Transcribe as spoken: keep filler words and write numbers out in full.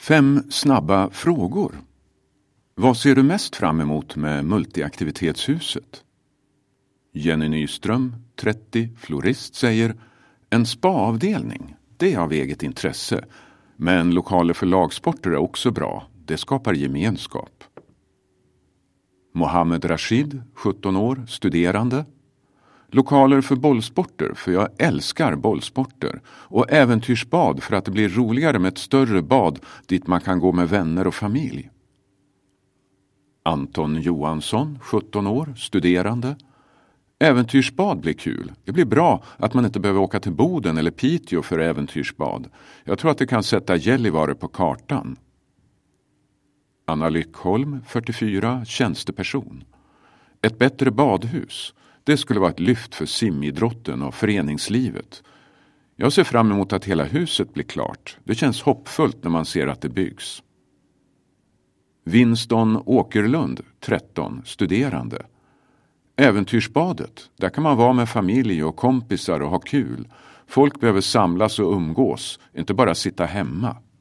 Fem snabba frågor. Vad ser du mest fram emot med multiaktivitetshuset? Jenny Nyström, trettio, florist, säger en spaavdelning, det är av eget intresse. Men lokaler för lagsporter är också bra, det skapar gemenskap. Mohammed Rashid, sjutton år, studerande. Lokaler för bollsporter, för jag älskar bollsporter. Och äventyrsbad för att det blir roligare med ett större bad dit man kan gå med vänner och familj. Anton Johansson, sjutton år, studerande. Äventyrsbad blir kul. Det blir bra att man inte behöver åka till Boden eller Piteå för äventyrsbad. Jag tror att det kan sätta Gällivare på kartan. Anna Lyckholm, fyrtiofyra, tjänsteperson. Ett bättre badhus. Det skulle vara ett lyft för simidrotten och föreningslivet. Jag ser fram emot att hela huset blir klart. Det känns hoppfullt när man ser att det byggs. Winston Åkerlund, tretton, studerande. Äventyrsbadet, där kan man vara med familj och kompisar och ha kul. Folk behöver samlas och umgås, inte bara sitta hemma.